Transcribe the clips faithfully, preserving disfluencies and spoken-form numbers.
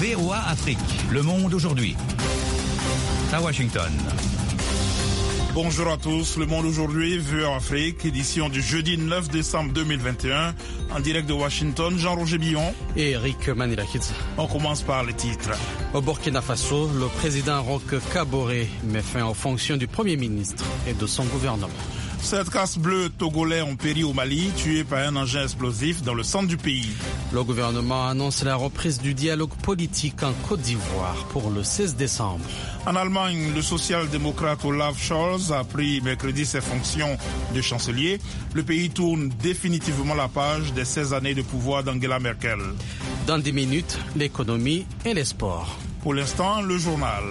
V O A Afrique, le monde aujourd'hui. À Washington. Bonjour à tous, le monde aujourd'hui, V O A Afrique, édition du jeudi neuf décembre deux mille vingt et un, en direct de Washington, Jean-Roger Billon et Eric Manilakidze. On commence par les titres. Au Burkina Faso, le président Roch Kaboré met fin aux fonctions du Premier ministre et de son gouvernement. Sept casques bleus togolais ont péri au Mali, tués par un engin explosif dans le centre du pays. Le gouvernement annonce la reprise du dialogue politique en Côte d'Ivoire pour le seize décembre. En Allemagne, le social-démocrate Olaf Scholz a pris mercredi ses fonctions de chancelier. Le pays tourne définitivement la page des seize années de pouvoir d'Angela Merkel. Dans dix minutes, l'économie et les sports. Pour l'instant, le journal.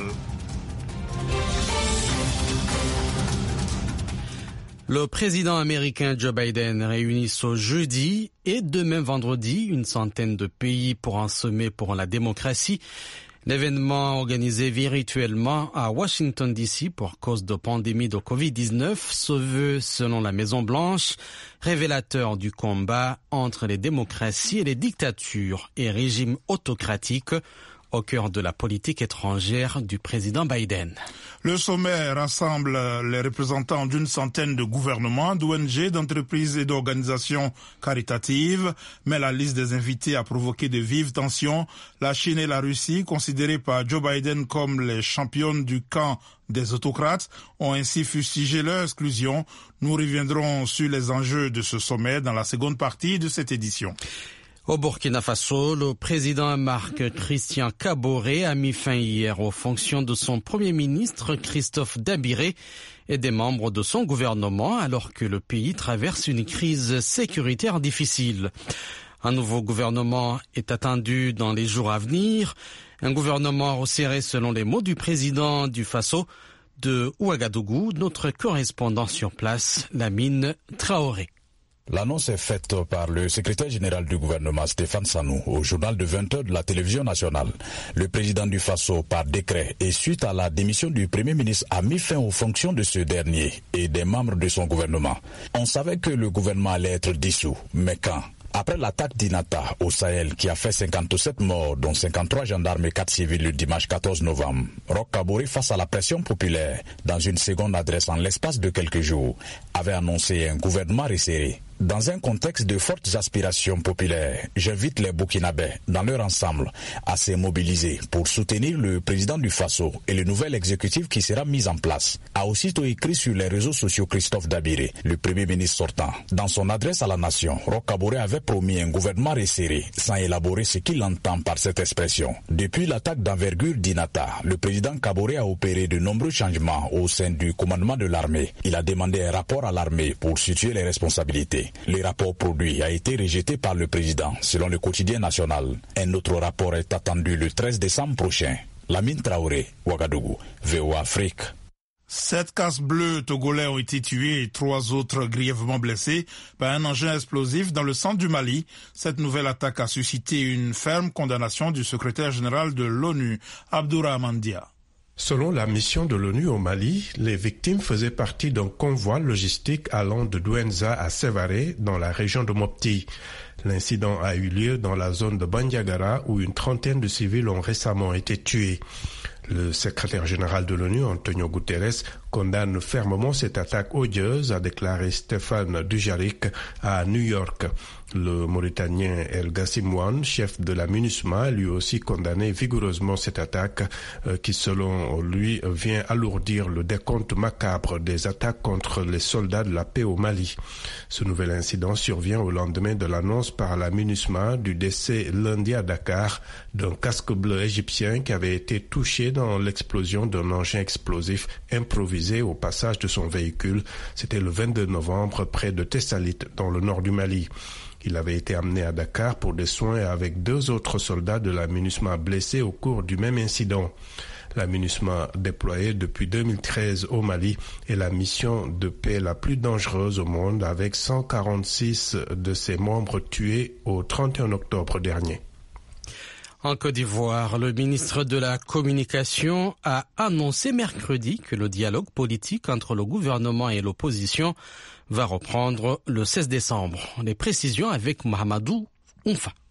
Le président américain Joe Biden réunit ce jeudi et demain vendredi une centaine de pays pour un sommet pour la démocratie. L'événement organisé virtuellement à Washington D C pour cause de pandémie de covid dix-neuf se veut, selon la Maison-Blanche, révélateur du combat entre les démocraties et les dictatures et régimes autocratiques au cœur de la politique étrangère du président Biden. Le sommet rassemble les représentants d'une centaine de gouvernements, d'O N G, d'entreprises et d'organisations caritatives, mais la liste des invités a provoqué de vives tensions. La Chine et la Russie, considérées par Joe Biden comme les championnes du camp des autocrates, ont ainsi fustigé leur exclusion. Nous reviendrons sur les enjeux de ce sommet dans la seconde partie de cette édition. Au Burkina Faso, le président Marc Christian Kaboré a mis fin hier aux fonctions de son premier ministre Christophe Dabiré et des membres de son gouvernement alors que le pays traverse une crise sécuritaire difficile. Un nouveau gouvernement est attendu dans les jours à venir, un gouvernement resserré selon les mots du président du Faso de Ouagadougou, notre correspondant sur place, Lamine Traoré. L'annonce est faite par le secrétaire général du gouvernement Stéphane Sanou au journal de vingt heures de la télévision nationale. Le président du Faso, par décret et suite à la démission du Premier ministre, a mis fin aux fonctions de ce dernier et des membres de son gouvernement. On savait que le gouvernement allait être dissous, mais quand ? Après l'attaque d'Inata au Sahel qui a fait cinquante-sept morts, dont cinquante-trois gendarmes et quatre civils le dimanche quatorze novembre, Roch Kaboré, face à la pression populaire, dans une seconde adresse en l'espace de quelques jours, avait annoncé un gouvernement resserré. Dans un contexte de fortes aspirations populaires, j'invite les Burkinabés, dans leur ensemble, à se mobiliser pour soutenir le président du Faso et le nouvel exécutif qui sera mis en place, a aussitôt écrit sur les réseaux sociaux Christophe Dabiré, le premier ministre sortant. Dans son adresse à la nation, Roch Kaboré avait promis un gouvernement resserré, sans élaborer ce qu'il entend par cette expression. Depuis l'attaque d'envergure d'Inata, le président Kaboré a opéré de nombreux changements au sein du commandement de l'armée. Il a demandé un rapport à l'armée pour situer les responsabilités. Le rapport produit a été rejeté par le président, selon le quotidien national. Un autre rapport est attendu le treize décembre prochain. Lamine Traoré, Ouagadougou, V O A Afrique. Sept casques bleus togolais ont été tués et trois autres grièvement blessés par un engin explosif dans le centre du Mali. Cette nouvelle attaque a suscité une ferme condamnation du secrétaire général de l'ONU, Abdourahmane Dia. Selon la mission de l'ONU au Mali, les victimes faisaient partie d'un convoi logistique allant de Douenza à Sévaré, dans la région de Mopti. L'incident a eu lieu dans la zone de Bandiagara, où une trentaine de civils ont récemment été tués. Le secrétaire général de l'ONU, Antonio Guterres, condamne fermement cette attaque odieuse, a déclaré Stéphane Dujarric à New York. Le Mauritanien El Gassimouane, chef de la MINUSMA, a lui aussi condamné vigoureusement cette attaque euh, qui, selon lui, vient alourdir le décompte macabre des attaques contre les soldats de la paix au Mali. Ce nouvel incident survient au lendemain de l'annonce par la MINUSMA du décès lundi à Dakar d'un casque bleu égyptien qui avait été touché dans l'explosion d'un engin explosif improvisé au passage de son véhicule. C'était le vingt-deux novembre près de Tessalit, dans le nord du Mali. Il avait été amené à Dakar pour des soins avec deux autres soldats de la MINUSMA blessés au cours du même incident. La MINUSMA, déployée depuis deux mille treize au Mali, est la mission de paix la plus dangereuse au monde, avec cent quarante-six de ses membres tués au trente et un octobre dernier. En Côte d'Ivoire, le ministre de la Communication a annoncé mercredi que le dialogue politique entre le gouvernement et l'opposition va reprendre le seize décembre. Les précisions avec Mahamadou Oumfa.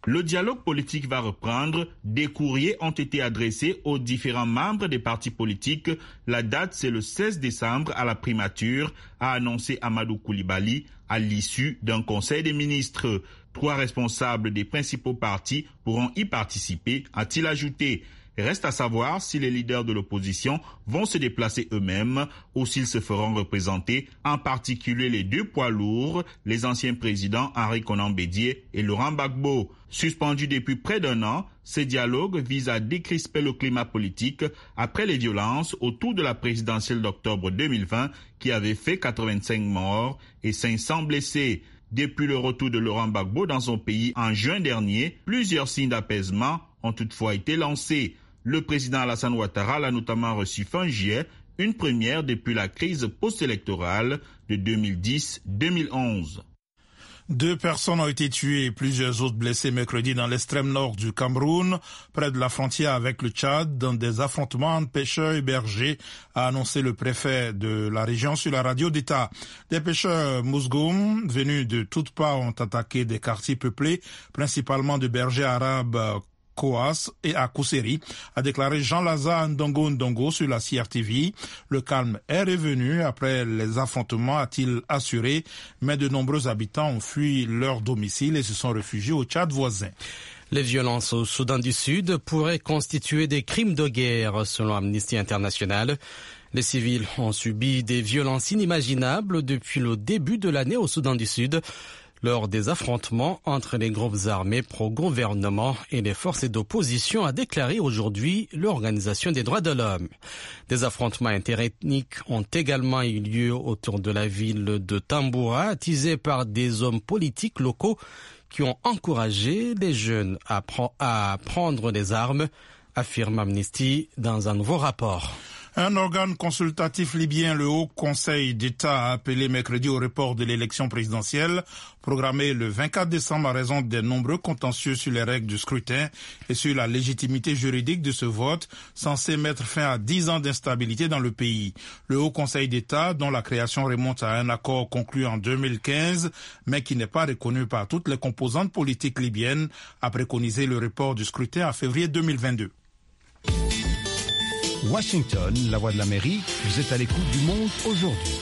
Le dialogue politique va reprendre. Des courriers ont été adressés aux différents membres des partis politiques. La date, c'est le seize décembre à la primature, a annoncé Amadou Koulibaly à l'issue d'un conseil des ministres. Trois responsables des principaux partis pourront y participer, a-t-il ajouté. Reste à savoir si les leaders de l'opposition vont se déplacer eux-mêmes ou s'ils se feront représenter, en particulier les deux poids lourds, les anciens présidents Henri Konan Bédié et Laurent Gbagbo. Suspendu depuis près d'un an, ces dialogues visent à décrisper le climat politique après les violences autour de la présidentielle d'octobre deux mille vingt qui avait fait quatre-vingt-cinq morts et cinq cents blessés. Depuis le retour de Laurent Gbagbo dans son pays en juin dernier, plusieurs signes d'apaisement ont toutefois été lancés. Le président Alassane Ouattara l'a notamment reçu fin juillet, une première depuis la crise post-électorale de deux mille dix deux mille onze. Deux personnes ont été tuées et plusieurs autres blessées mercredi dans l'extrême nord du Cameroun, près de la frontière avec le Tchad, dans des affrontements entre pêcheurs et bergers, a annoncé le préfet de la région sur la radio d'État. Des pêcheurs mousgoum venus de toutes parts ont attaqué des quartiers peuplés, principalement de bergers arabes Koas et à Kousseri, a déclaré Jean-Lazare Ndongo Ndongo sur la C R T V. Le calme est revenu après les affrontements, a-t-il assuré, mais de nombreux habitants ont fui leur domicile et se sont réfugiés au Tchad voisin. Les violences au Soudan du Sud pourraient constituer des crimes de guerre, selon Amnesty International. Les civils ont subi des violences inimaginables depuis le début de l'année au Soudan du Sud, lors des affrontements entre les groupes armés pro-gouvernement et les forces d'opposition, a déclaré aujourd'hui l'Organisation des droits de l'homme. Des affrontements interethniques ont également eu lieu autour de la ville de Tamboura, attisés par des hommes politiques locaux qui ont encouragé les jeunes à, pre- à prendre les armes, affirme Amnesty dans un nouveau rapport. Un organe consultatif libyen, le Haut Conseil d'État, a appelé mercredi au report de l'élection présidentielle programmée le vingt-quatre décembre à raison des nombreux contentieux sur les règles du scrutin et sur la légitimité juridique de ce vote, censé mettre fin à dix ans d'instabilité dans le pays. Le Haut Conseil d'État, dont la création remonte à un accord conclu en deux mille quinze, mais qui n'est pas reconnu par toutes les composantes politiques libyennes, a préconisé le report du scrutin à février deux mille vingt-deux. Washington, la voix de l'Amérique, vous êtes à l'écoute du monde aujourd'hui.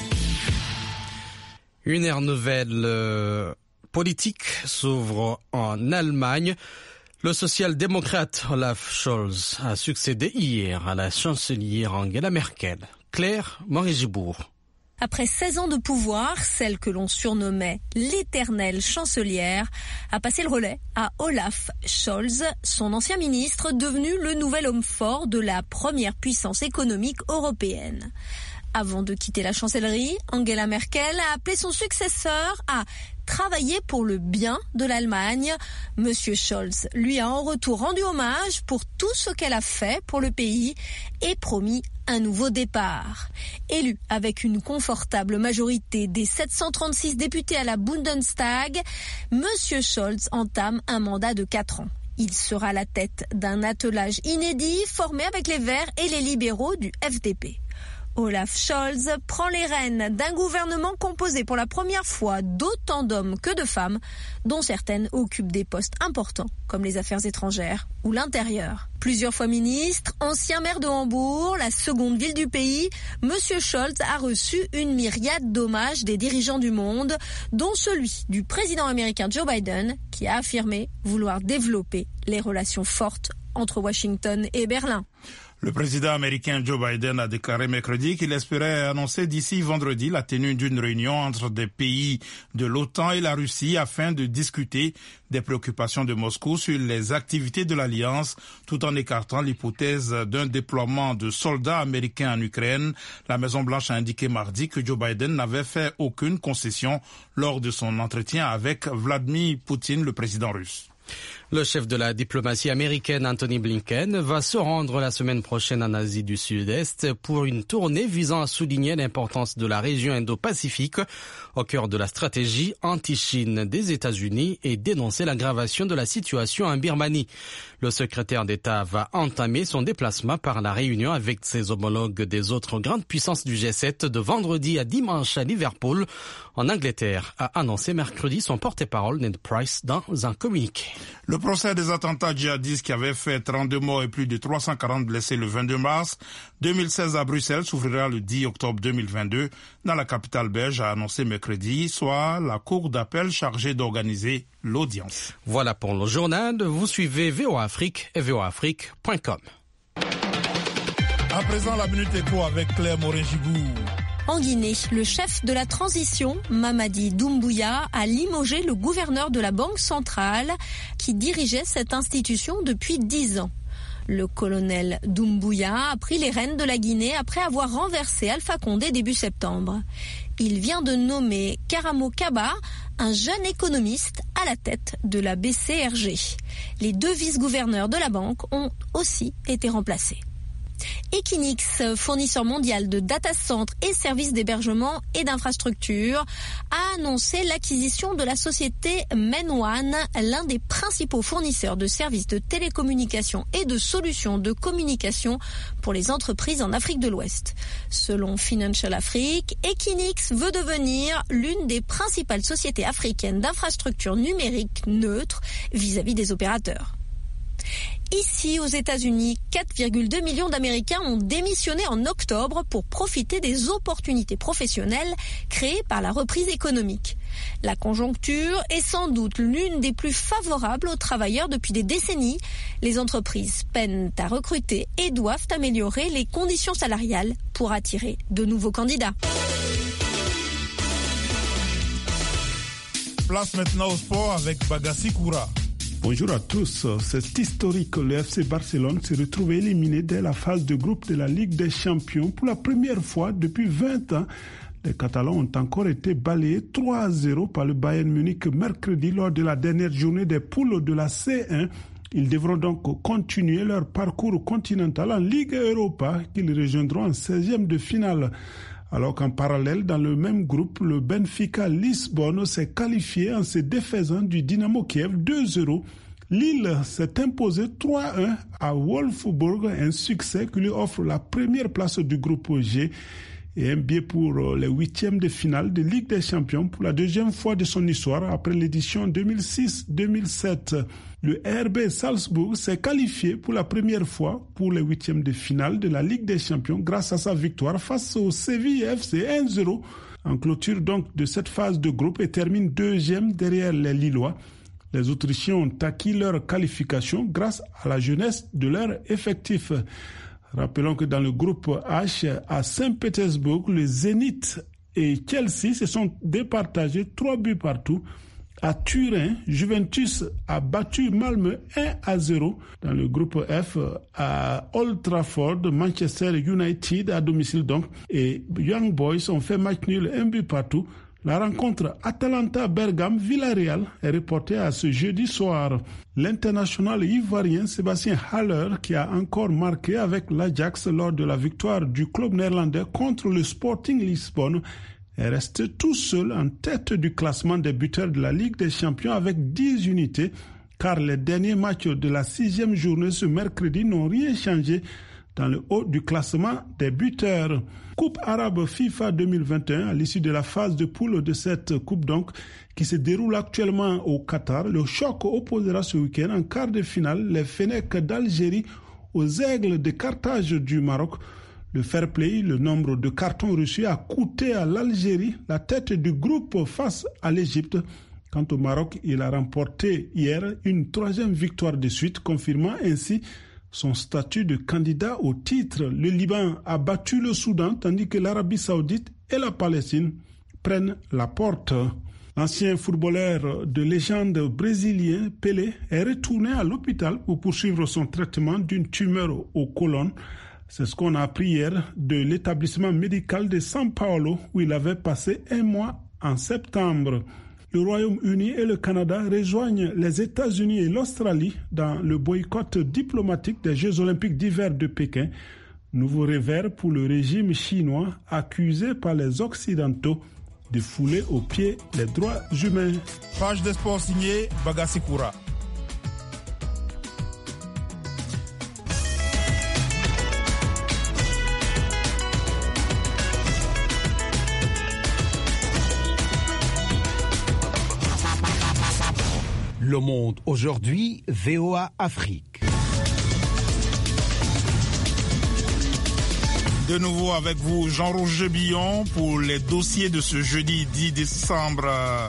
Une ère nouvelle euh, politique s'ouvre en Allemagne. Le social-démocrate Olaf Scholz a succédé hier à la chancelière Angela Merkel. Claire Moret-Gibourg. Après seize ans de pouvoir, celle que l'on surnommait l'éternelle chancelière a passé le relais à Olaf Scholz, son ancien ministre, devenu le nouvel homme fort de la première puissance économique européenne. Avant de quitter la chancellerie, Angela Merkel a appelé son successeur à travailler pour le bien de l'Allemagne. Monsieur Scholz lui a en retour rendu hommage pour tout ce qu'elle a fait pour le pays et promis un nouveau départ. Élu avec une confortable majorité des sept cent trente-six députés à la Bundestag, Monsieur Scholz entame un mandat de quatre ans. Il sera à la tête d'un attelage inédit formé avec les Verts et les libéraux du F D P. Olaf Scholz prend les rênes d'un gouvernement composé pour la première fois d'autant d'hommes que de femmes, dont certaines occupent des postes importants comme les affaires étrangères ou l'intérieur. Plusieurs fois ministre, ancien maire de Hambourg, la seconde ville du pays, Monsieur Scholz a reçu une myriade d'hommages des dirigeants du monde, dont celui du président américain Joe Biden, qui a affirmé vouloir développer les relations fortes entre Washington et Berlin. Le président américain Joe Biden a déclaré mercredi qu'il espérait annoncer d'ici vendredi la tenue d'une réunion entre des pays de l'OTAN et la Russie afin de discuter des préoccupations de Moscou sur les activités de l'Alliance, tout en écartant l'hypothèse d'un déploiement de soldats américains en Ukraine. La Maison-Blanche a indiqué mardi que Joe Biden n'avait fait aucune concession lors de son entretien avec Vladimir Poutine, le président russe. Le chef de la diplomatie américaine, Anthony Blinken, va se rendre la semaine prochaine en Asie du Sud-Est pour une tournée visant à souligner l'importance de la région Indo-Pacifique au cœur de la stratégie anti-Chine des États-Unis et dénoncer l'aggravation de la situation en Birmanie. Le secrétaire d'État va entamer son déplacement par la réunion avec ses homologues des autres grandes puissances du G sept de vendredi à dimanche à Liverpool, en Angleterre, a annoncé mercredi son porte-parole Ned Price dans un communiqué. Le procès des attentats djihadistes qui avaient fait trente-deux morts et plus de trois cent quarante blessés le vingt-deux mars deux mille seize à Bruxelles s'ouvrira le dix octobre deux mille vingt-deux dans la capitale belge, a annoncé mercredi, soit la cour d'appel chargée d'organiser l'audience. Voilà pour le journal. Vous suivez V O A Afrique et V O A Afrique point com. À présent, la Minute Éco avec Claire Morin-Gibou. En Guinée, le chef de la transition, Mamadi Doumbouya, a limogé le gouverneur de la Banque centrale qui dirigeait cette institution depuis dix ans. Le colonel Doumbouya a pris les rênes de la Guinée après avoir renversé Alpha Condé début septembre. Il vient de nommer Karamo Kaba, un jeune économiste, à la tête de la B C R G. Les deux vice-gouverneurs de la banque ont aussi été remplacés. Equinix, fournisseur mondial de data centers et services d'hébergement et d'infrastructure, a annoncé l'acquisition de la société MainOne, l'un des principaux fournisseurs de services de télécommunications et de solutions de communication pour les entreprises en Afrique de l'Ouest. Selon Financial Afrique, Equinix veut devenir l'une des principales sociétés africaines d'infrastructures numériques neutres vis-à-vis des opérateurs. Ici, aux États-Unis, quatre virgule deux millions d'Américains ont démissionné en octobre pour profiter des opportunités professionnelles créées par la reprise économique. La conjoncture est sans doute l'une des plus favorables aux travailleurs depuis des décennies. Les entreprises peinent à recruter et doivent améliorer les conditions salariales pour attirer de nouveaux candidats. Place maintenant au sport avec Bagassi Koura. Bonjour à tous. C'est historique. Le F C Barcelone s'est retrouvé éliminé dès la phase de groupe de la Ligue des Champions pour la première fois depuis vingt ans. Les Catalans ont encore été balayés trois à zéro par le Bayern Munich mercredi lors de la dernière journée des poules de la C un. Ils devront donc continuer leur parcours continental en Ligue Europa qu'ils rejoindront en seizième de finale. Alors qu'en parallèle, dans le même groupe, le Benfica Lisbonne s'est qualifié en se défaisant du Dynamo Kiev deux zéro. Lille s'est imposé trois à un à Wolfsburg, un succès qui lui offre la première place du groupe G et un billet pour les huitièmes de finale de Ligue des Champions pour la deuxième fois de son histoire après l'édition deux mille six deux mille sept. Le R B Salzbourg s'est qualifié pour la première fois pour les huitièmes de finale de la Ligue des Champions grâce à sa victoire face au Séville F C un zéro en clôture donc de cette phase de groupe et termine deuxième derrière les Lillois. Les Autrichiens ont acquis leur qualification grâce à la jeunesse de leur effectif. Rappelons que dans le groupe H, à Saint-Pétersbourg, le Zénith et Chelsea se sont départagés trois buts partout. À Turin, Juventus a battu Malmö un à zéro. Dans le groupe F, à Old Trafford, Manchester United à domicile donc et Young Boys ont fait match nul un but partout. La rencontre Atalanta-Bergame-Villarreal est reportée à ce jeudi soir. L'international ivoirien Sébastien Haller, qui a encore marqué avec l'Ajax lors de la victoire du club néerlandais contre le Sporting Lisbonne, est resté tout seul en tête du classement des buteurs de la Ligue des Champions avec dix unités, car les derniers matchs de la sixième journée ce mercredi n'ont rien changé dans le haut du classement des buteurs. Coupe arabe FIFA deux mille vingt et un, à l'issue de la phase de poule de cette coupe donc, qui se déroule actuellement au Qatar. Le choc opposera ce week-end en quart de finale les Fennecs d'Algérie aux Aigles de Carthage du Maroc. Le fair play, le nombre de cartons reçus a coûté à l'Algérie la tête du groupe face à l'Égypte. Quant au Maroc, il a remporté hier une troisième victoire de suite, confirmant ainsi son statut de candidat au titre. Le Liban a battu le Soudan, tandis que l'Arabie Saoudite et la Palestine prennent la porte. L'ancien footballeur de légende brésilien Pelé est retourné à l'hôpital pour poursuivre son traitement d'une tumeur au côlon. C'est ce qu'on a appris hier de l'établissement médical de São Paulo où il avait passé un mois en septembre. Le Royaume-Uni et le Canada rejoignent les États-Unis et l'Australie dans le boycott diplomatique des Jeux olympiques d'hiver de Pékin. Nouveau revers pour le régime chinois accusé par les Occidentaux de fouler aux pieds les droits humains. Page de sport signée Bagassi Koura. Le Monde aujourd'hui, V O A Afrique. De nouveau avec vous, Jean-Roger Billon, pour les dossiers de ce jeudi dix décembre,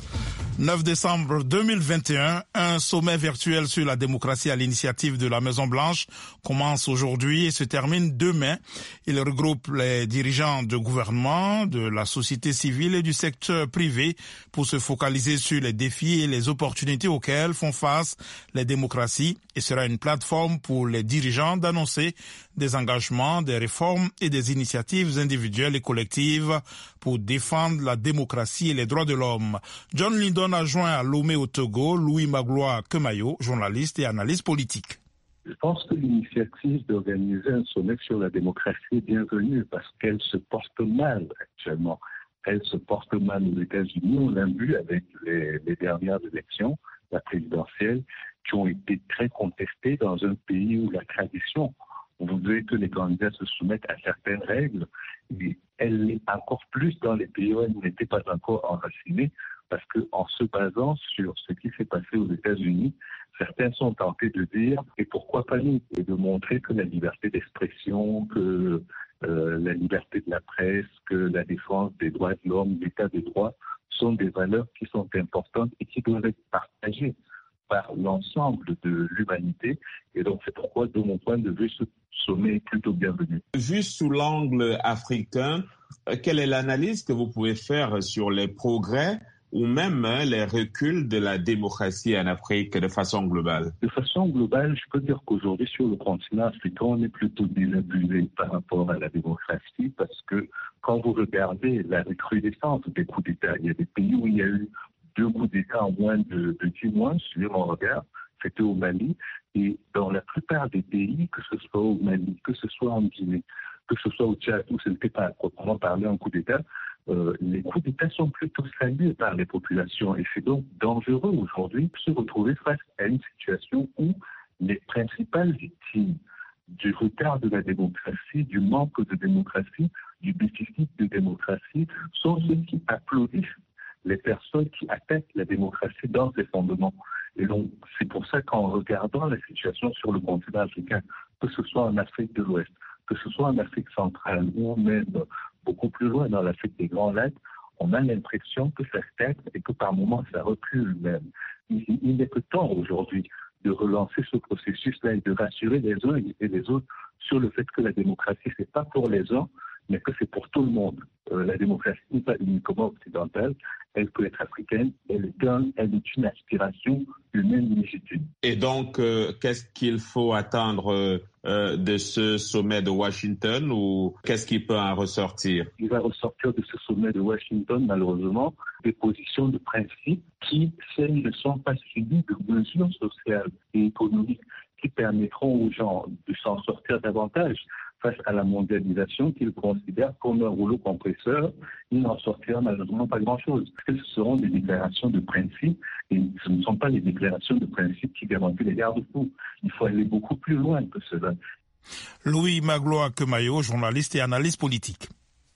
neuf décembre deux mille vingt et un. Un sommet virtuel sur la démocratie à l'initiative de la Maison-Blanche commence aujourd'hui et se termine demain. Il regroupe les dirigeants de gouvernement, de la société civile et du secteur privé pour se focaliser sur les défis et les opportunités auxquelles font face les démocraties et sera une plateforme pour les dirigeants d'annoncer des engagements, des réformes et des initiatives individuelles et collectives pour défendre la démocratie et les droits de l'homme. John Lydon a joint à Lomé au Togo Louis Magloire Kemayo, journaliste et analyste politique. Je pense que l'initiative d'organiser un sommet sur la démocratie est bienvenue parce qu'elle se porte mal actuellement. Elle se porte mal aux États-Unis. On l'a vu avec les, les dernières élections, la présidentielle, qui ont été très contestées dans un pays où la tradition voudrait que les candidats se soumettent à certaines règles. Et elle l'est encore plus dans les pays où elle n'était pas encore enracinée parce qu'en se basant sur ce qui s'est passé aux États-Unis, certains sont tentés de dire « et pourquoi pas nous ?» et de montrer que la liberté d'expression, que euh, la liberté de la presse, que la défense des droits de l'homme, l'état de droit sont des valeurs qui sont importantes et qui doivent être partagées par l'ensemble de l'humanité. Et donc c'est pourquoi, de mon point de vue, ce sommet est plutôt bienvenu. Juste sous l'angle africain, quelle est l'analyse que vous pouvez faire sur les progrès ou même hein, les reculs de la démocratie en Afrique de façon globale? De façon globale, je peux dire qu'aujourd'hui, sur le continent africain, on est plutôt désabusé par rapport à la démocratie parce que quand vous regardez la recrudescence des coups d'État, il y a des pays où il y a eu deux coups d'État en moins de, de dix mois, suivez mon regard, c'était au Mali. Et dans la plupart des pays, que ce soit au Mali, que ce soit en Guinée, que ce soit au Tchad, où ce n'était pas proprement parlé un coup d'État, euh, les coups d'État sont plutôt salués par les populations. Et c'est donc dangereux aujourd'hui de se retrouver face à une situation où les principales victimes du retard de la démocratie, du manque de démocratie, du déficit de démocratie, sont ceux qui applaudissent les personnes qui attaquent la démocratie dans ses fondements. Et donc, c'est pour ça qu'en regardant la situation sur le continent africain, que ce soit en Afrique de l'Ouest, que ce soit en Afrique centrale ou même beaucoup plus loin dans l'Afrique des Grands Lacs, on a l'impression que ça stagne et que par moments ça recule même. Il, il n'est que temps aujourd'hui de relancer ce processus-là et de rassurer les uns et les autres sur le fait que la démocratie, c'est pas pour les uns, mais que c'est pour tout le monde. Euh, la démocratie n'est pas uniquement occidentale, elle peut être africaine, elle est, un, elle est une aspiration humaine légitime. Et donc, euh, qu'est-ce qu'il faut attendre euh, de ce sommet de Washington ou qu'est-ce qui peut en ressortir? Il va ressortir de ce sommet de Washington, malheureusement, des positions de principe qui, si elles ne sont pas suivies de mesures sociales et économiques qui permettront aux gens de s'en sortir davantage face à la mondialisation qu'ils considèrent comme un rouleau compresseur, il n'en sortira malheureusement pas grand-chose. Parce que ce seront des déclarations de principe et ce ne sont pas les déclarations de principe qui garantissent les garde-fous. Il faut aller beaucoup plus loin que cela. Louis Magloire Kemayo, journaliste et analyste politique.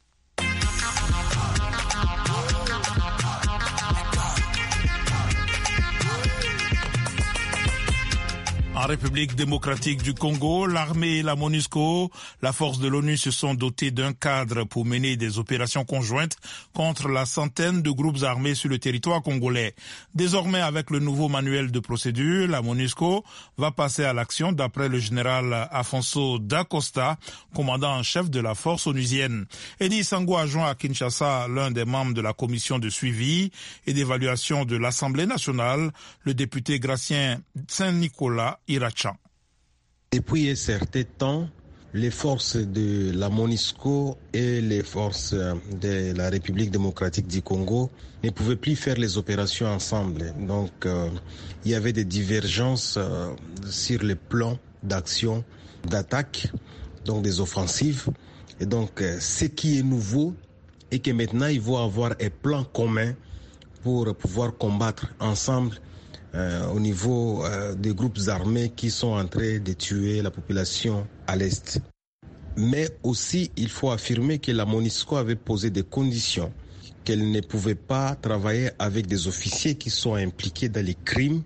En République démocratique du Congo, l'armée et la MONUSCO, la force de l'ONU, se sont dotés d'un cadre pour mener des opérations conjointes contre la centaine de groupes armés sur le territoire congolais. Désormais, avec le nouveau manuel de procédure, la MONUSCO va passer à l'action d'après le général Afonso Dacosta, commandant en chef de la force onusienne. Eddie Sango a joint à Kinshasa l'un des membres de la commission de suivi et d'évaluation de l'Assemblée nationale, le député Gratien Saint-Nicolas Iracha. Depuis un certain temps, les forces de la MONUSCO et les forces de la République démocratique du Congo ne pouvaient plus faire les opérations ensemble. Donc, euh, il y avait des divergences euh, sur les plans d'action, d'attaque, donc des offensives. Et donc, euh, ce qui est nouveau est que maintenant, ils vont avoir un plan commun pour pouvoir combattre ensemble Euh, au niveau euh, des groupes armés qui sont en train de tuer la population à l'Est. Mais aussi, il faut affirmer que la MONUSCO avait posé des conditions, qu'elle ne pouvait pas travailler avec des officiers qui sont impliqués dans les crimes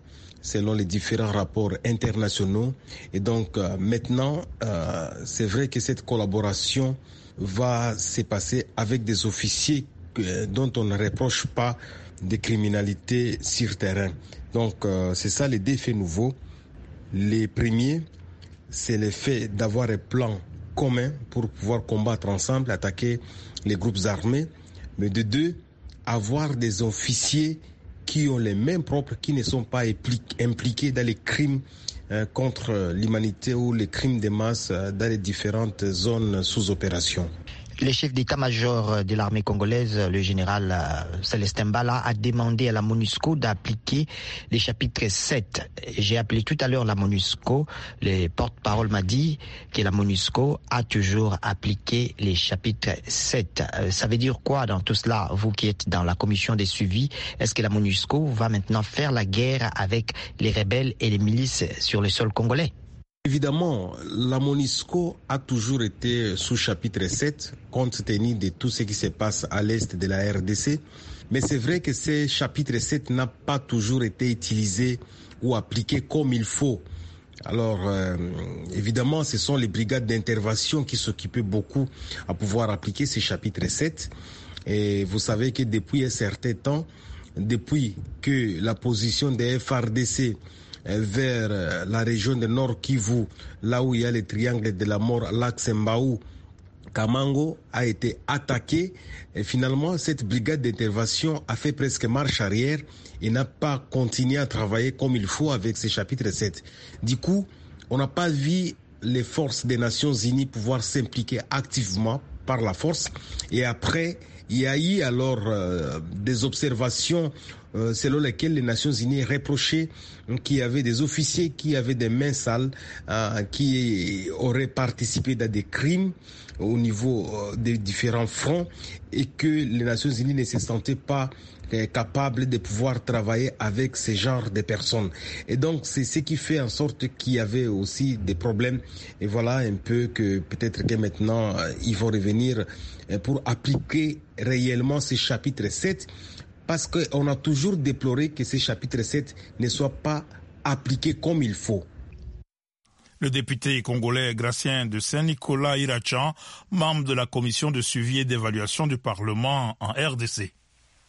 selon les différents rapports internationaux. Et donc euh, maintenant, euh, c'est vrai que cette collaboration va se passer avec des officiers que, dont on ne reproche pas de criminalité sur terrain. Donc euh, c'est ça les deux faits nouveaux. Les premiers, c'est le fait d'avoir un plan commun pour pouvoir combattre ensemble, attaquer les groupes armés. Mais de deux, avoir des officiers qui ont les mêmes propres, qui ne sont pas impliqués dans les crimes euh, contre l'humanité ou les crimes de masse euh, dans les différentes zones sous opération. Le chef d'état-major de l'armée congolaise, le général Célestin Mbala, a demandé à la MONUSCO d'appliquer les chapitres sept. J'ai appelé tout à l'heure la MONUSCO. Le porte-parole m'a dit que la MONUSCO a toujours appliqué les chapitres sept. Ça veut dire quoi dans tout cela, vous qui êtes dans la commission des suivis? Est-ce que la MONUSCO va maintenant faire la guerre avec les rebelles et les milices sur le sol congolais? Évidemment, la MONUSCO a toujours été sous chapitre sept, compte tenu de tout ce qui se passe à l'est de la R D C. Mais c'est vrai que ce chapitre sept n'a pas toujours été utilisé ou appliqué comme il faut. Alors, euh, évidemment, ce sont les brigades d'intervention qui s'occupaient beaucoup à pouvoir appliquer ce chapitre sept. Et vous savez que depuis un certain temps, depuis que la position des F R D C vers la région de Nord Kivu, là où il y a le triangle de la mort, l'axe Mbaou, Kamango a été attaqué. Et finalement, cette brigade d'intervention a fait presque marche arrière et n'a pas continué à travailler comme il faut avec ce chapitre sept. Du coup, on n'a pas vu les forces des Nations Unies pouvoir s'impliquer activement par la force. Et après, il y a eu alors euh, des observations euh, selon lesquelles les Nations Unies reprochaient qu'il y avait des officiers qui avaient des mains sales, euh, qui auraient participé dans des crimes au niveau euh, des différents fronts et que les Nations Unies ne se sentaient pas euh, capables de pouvoir travailler avec ce genre de personnes. Et donc c'est ce qui fait en sorte qu'il y avait aussi des problèmes. Et voilà un peu que peut-être que maintenant euh, ils vont revenir euh, pour appliquer réellement ce chapitre sept, parce qu'on a toujours déploré que ce chapitre sept ne soit pas appliqué comme il faut. Le député congolais Gratien de Saint-Nicolas Irachan, membre de la commission de suivi et d'évaluation du Parlement en R D C.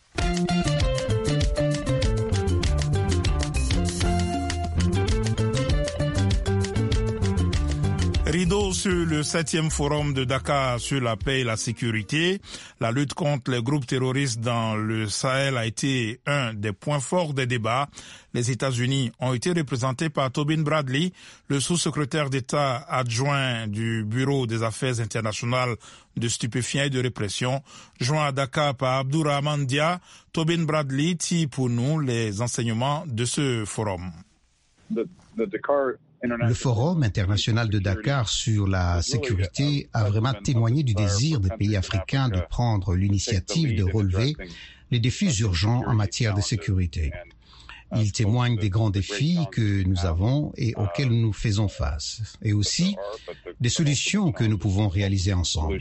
Rideau sur le septième forum de Dakar sur la paix et la sécurité. La lutte contre les groupes terroristes dans le Sahel a été un des points forts des débats. Les États-Unis ont été représentés par Tobin Bradley, le sous-secrétaire d'État adjoint du Bureau des Affaires internationales de stupéfiants et de répression, joint à Dakar par Abdourahmane Dia. Tobin Bradley tire pour nous les enseignements de ce forum. The, the Dakar Le Forum international de Dakar sur la sécurité a vraiment témoigné du désir des pays africains de prendre l'initiative de relever les défis urgents en matière de sécurité. Il témoigne des grands défis que nous avons et auxquels nous faisons face, et aussi des solutions que nous pouvons réaliser ensemble.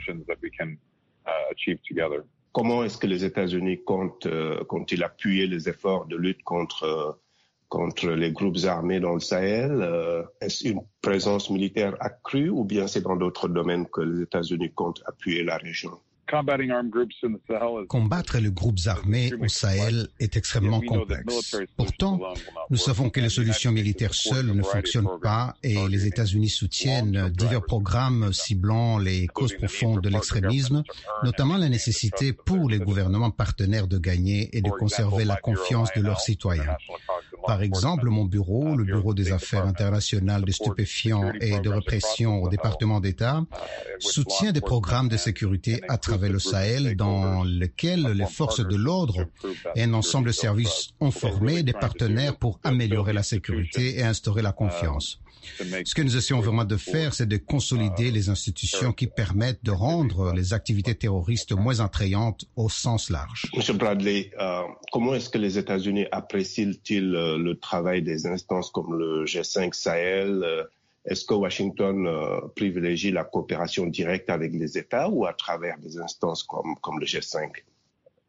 Comment est-ce que les États-Unis comptent, euh, comptent-ils appuyer les efforts de lutte contre euh, contre les groupes armés dans le Sahel? euh, Est-ce une présence militaire accrue ou bien c'est dans d'autres domaines que les États-Unis comptent appuyer la région? Combattre les groupes armés au Sahel est extrêmement complexe. Pourtant, nous savons que les solutions militaires seules ne fonctionnent pas et les États-Unis soutiennent divers programmes ciblant les causes profondes de l'extrémisme, notamment la nécessité pour les gouvernements partenaires de gagner et de conserver la confiance de leurs citoyens. Par exemple, mon bureau, le Bureau des Affaires internationales de stupéfiants et de répression au département d'État, soutient des programmes de sécurité à travers le Sahel dans lequel les forces de l'ordre et un ensemble de services ont formé des partenaires pour améliorer la sécurité et instaurer la confiance. Ce que nous essayons vraiment de faire, c'est de consolider les institutions qui permettent de rendre les activités terroristes moins attrayantes au sens large. Monsieur Bradley, euh, comment est-ce que les États-Unis apprécient-ils euh, le travail des instances comme le G cinq Sahel? euh, Est-ce que Washington euh, privilégie la coopération directe avec les États ou à travers des instances comme, comme le G cinq?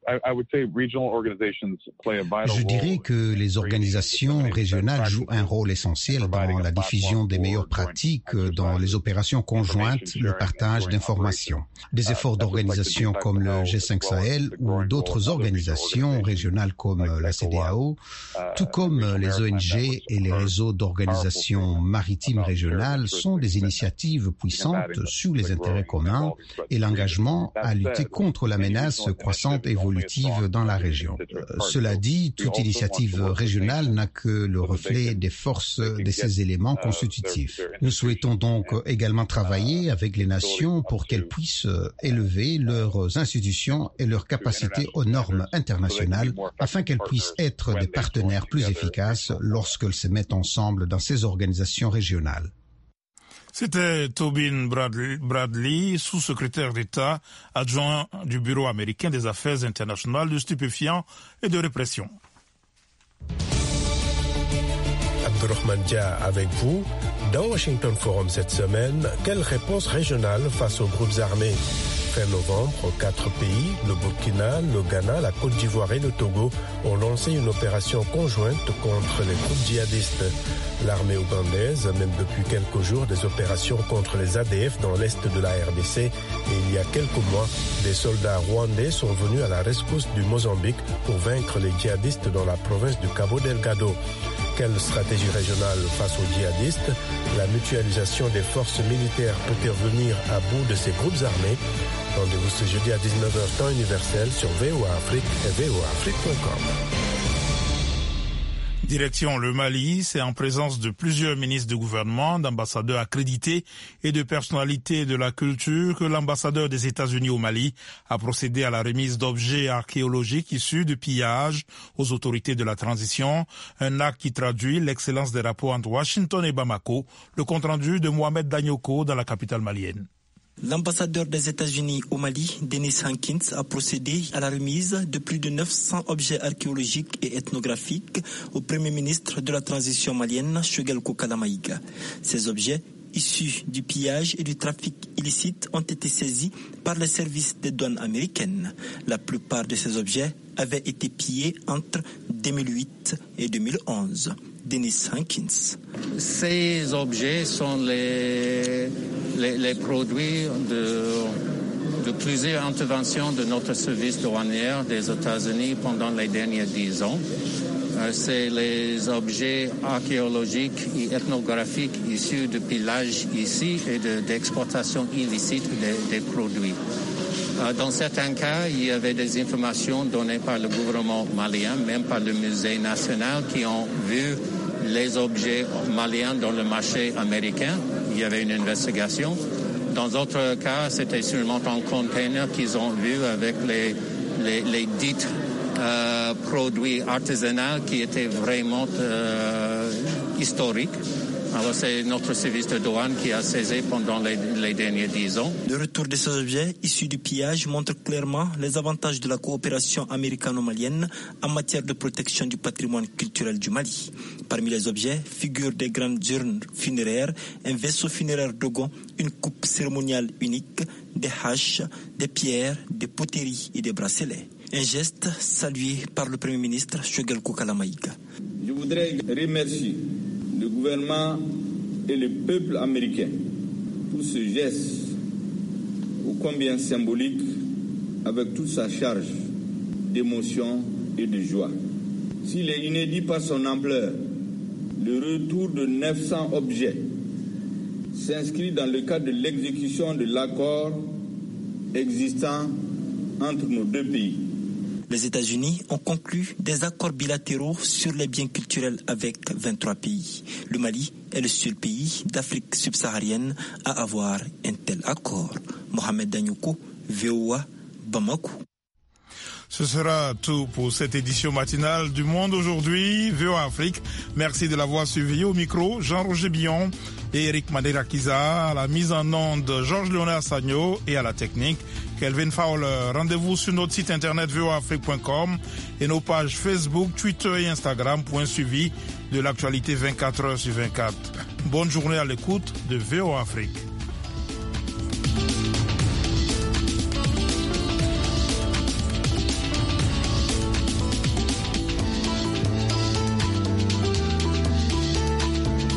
Je dirais que les organisations régionales jouent un rôle essentiel dans la diffusion des meilleures pratiques, dans les opérations conjointes, le partage d'informations. Des efforts d'organisations comme le G cinq Sahel ou d'autres organisations régionales comme la C D A O, tout comme les O N G et les réseaux d'organisations maritimes régionales sont des initiatives puissantes sur les intérêts communs et l'engagement à lutter contre la menace croissante et évolutive dans la région. Euh, cela dit, toute initiative régionale n'a que le reflet des forces de ces éléments constitutifs. Nous souhaitons donc également travailler avec les nations pour qu'elles puissent élever leurs institutions et leurs capacités aux normes internationales afin qu'elles puissent être des partenaires plus efficaces lorsqu'elles se mettent ensemble dans ces organisations régionales. C'était Tobin Bradley, sous-secrétaire d'État, adjoint du Bureau américain des affaires internationales de stupéfiants et de répression. Abdurrahman Dia avec vous. Dans Washington Forum cette semaine, quelle réponse régionale face aux groupes armés ? Fin novembre, quatre pays, le Burkina, le Ghana, la Côte d'Ivoire et le Togo, ont lancé une opération conjointe contre les groupes djihadistes. L'armée ougandaise mène depuis quelques jours des opérations contre les A D F dans l'est de la R D C et il y a quelques mois, des soldats rwandais sont venus à la rescousse du Mozambique pour vaincre les djihadistes dans la province du Cabo Delgado. Quelle stratégie régionale face aux djihadistes ? La mutualisation des forces militaires peut-elle venir à bout de ces groupes armés ? Rendez-vous ce jeudi à dix-neuf heures temps universel sur V O A Afrique et V O A Afrique point com. Direction le Mali, c'est en présence de plusieurs ministres de gouvernement, d'ambassadeurs accrédités et de personnalités de la culture que l'ambassadeur des États-Unis au Mali a procédé à la remise d'objets archéologiques issus de pillages aux autorités de la transition, un acte qui traduit l'excellence des rapports entre Washington et Bamako, le compte-rendu de Mohamed Danyoko dans la capitale malienne. L'ambassadeur des États-Unis au Mali, Dennis Hankins, a procédé à la remise de plus de neuf cents objets archéologiques et ethnographiques au Premier ministre de la transition malienne, Choguel Kokala-Maïga. Ces objets, issus du pillage et du trafic illicite, ont été saisis par les services des douanes américaines. La plupart de ces objets avaient été pillés entre deux mille huit et deux mille onze. Dennis Hankins. Ces objets sont les, les, les produits de, de plusieurs interventions de notre service douanier des États-Unis pendant les derniers dix ans. C'est les objets archéologiques et ethnographiques issus de pillage ici et de, d'exportation illicite des, des produits. Dans certains cas, il y avait des informations données par le gouvernement malien, même par le musée national, qui ont vu les objets maliens dans le marché américain. Il y avait une investigation. Dans d'autres cas, c'était seulement un container qu'ils ont vu avec les, les, les dits euh, produits artisanaux qui étaient vraiment euh, historiques. Alors c'est notre service de douane qui a saisi pendant les, les derniers dix ans. Le retour de ces objets issus du pillage montre clairement les avantages de la coopération américano-malienne en matière de protection du patrimoine culturel du Mali. Parmi les objets figurent des grandes urnes funéraires, un vaisseau funéraire Dogon, une coupe cérémoniale unique, des haches, des pierres, des poteries et des bracelets. Un geste salué par le Premier ministre Choguel Kokala-Maïga. Je voudrais remercier le gouvernement et le peuple américain pour ce geste ô combien symbolique avec toute sa charge d'émotion et de joie. S'il est inédit par son ampleur, le retour de neuf cents objets s'inscrit dans le cadre de l'exécution de l'accord existant entre nos deux pays. Les États-Unis ont conclu des accords bilatéraux sur les biens culturels avec vingt-trois pays. Le Mali est le seul pays d'Afrique subsaharienne à avoir un tel accord. Mohamed Danyoko, V O A, Bamako. Ce sera tout pour cette édition matinale du Monde aujourd'hui, V O A Afrique. Merci de l'avoir suivi. Au micro, Jean-Roger Billon et Eric Madera-Kiza, à la mise en onde, Georges-Léonard Sagno et à la technique, Kelvin Fowler. Rendez-vous sur notre site internet v o a afrique point com et nos pages Facebook, Twitter et Instagram pour un suivi de l'actualité vingt-quatre heures sur vingt-quatre. Bonne journée à l'écoute de V O A Afrique.